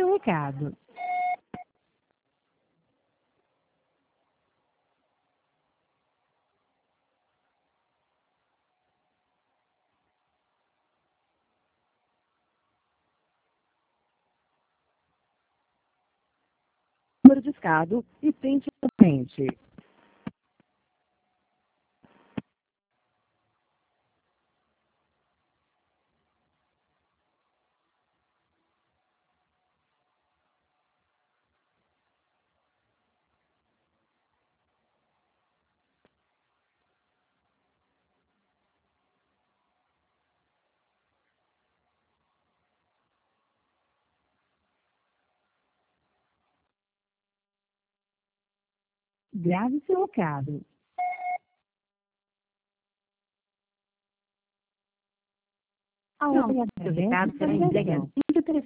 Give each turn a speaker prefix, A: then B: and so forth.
A: seu recado. Número discado e tente novamente. Grave seu recado. A
B: Não,
A: hora
B: seu recado será entregue assim que o telefone